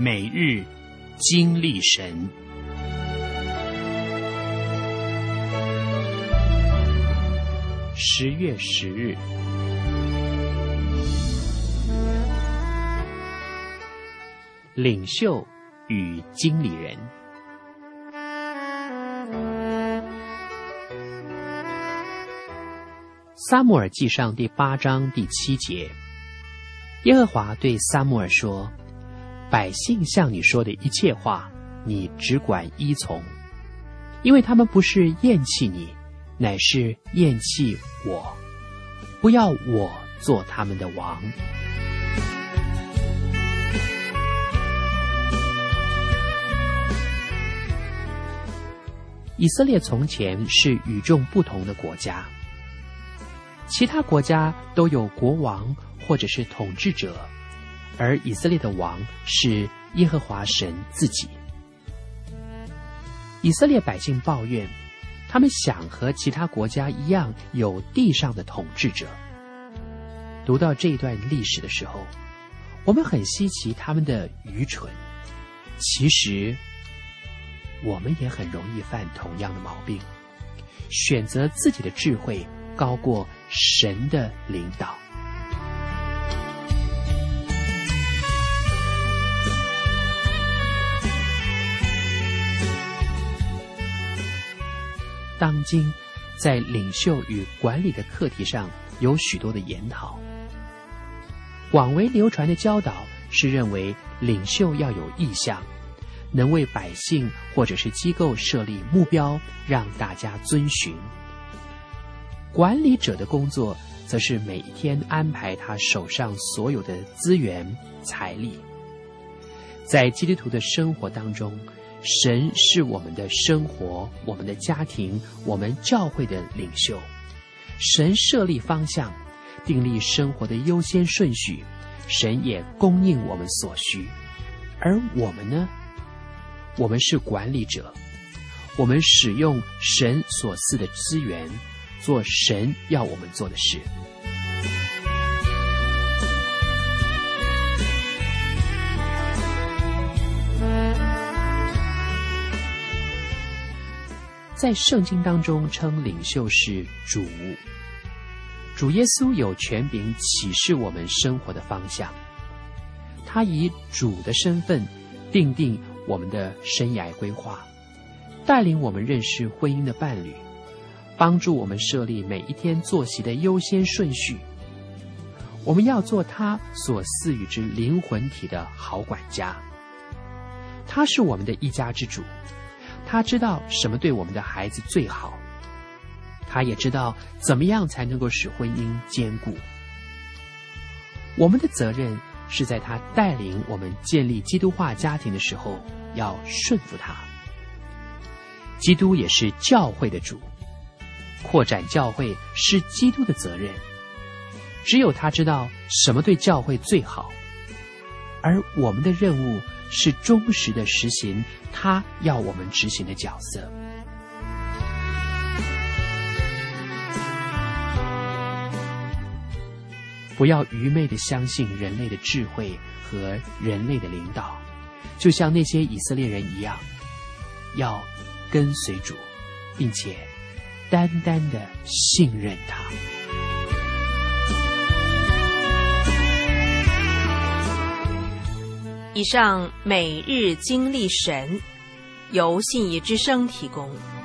每日经历神。10月10日，领袖与经理人。撒母耳记上第8章第7节，耶和华对撒母耳说：百姓向你说的一切话，你只管依从，因为他们不是厌弃你，乃是厌弃我，不要我做他们的王。以色列从前是与众不同的国家，其他国家都有国王或者是统治者，而以色列的王是耶和华神自己。以色列百姓抱怨，他们想和其他国家一样有地上的统治者。读到这一段历史的时候，我们很稀奇他们的愚蠢。其实我们也很容易犯同样的毛病，选择自己的智慧高过神的领导。当今在领袖与管理的课题上有许多的研讨。广为流传的教导是认为领袖要有意向，能为百姓或者是机构设立目标，让大家遵循。管理者的工作则是每一天安排他手上所有的资源财力。在基督徒的生活当中，神是我们的生活，我们的家庭，我们教会的领袖。神设立方向，订立生活的优先顺序，神也供应我们所需。而我们呢？我们是管理者，我们使用神所赐的资源，做神要我们做的事。在圣经当中称领袖是主，主耶稣有权柄启示我们生活的方向，他以主的身份定定我们的生涯规划，带领我们认识婚姻的伴侣，帮助我们设立每一天作息的优先顺序。我们要做他所赐予之灵魂体的好管家。他是我们的一家之主，他知道什么对我们的孩子最好，他也知道怎么样才能够使婚姻坚固。我们的责任是在他带领我们建立基督化家庭的时候，要顺服他。基督也是教会的主，扩展教会是基督的责任。只有他知道什么对教会最好，而我们的任务是忠实的实行他要我们执行的角色。不要愚昧地相信人类的智慧和人类的领导，就像那些以色列人一样，要跟随主，并且单单地信任他。 以上每日经历神，由信义之声提供。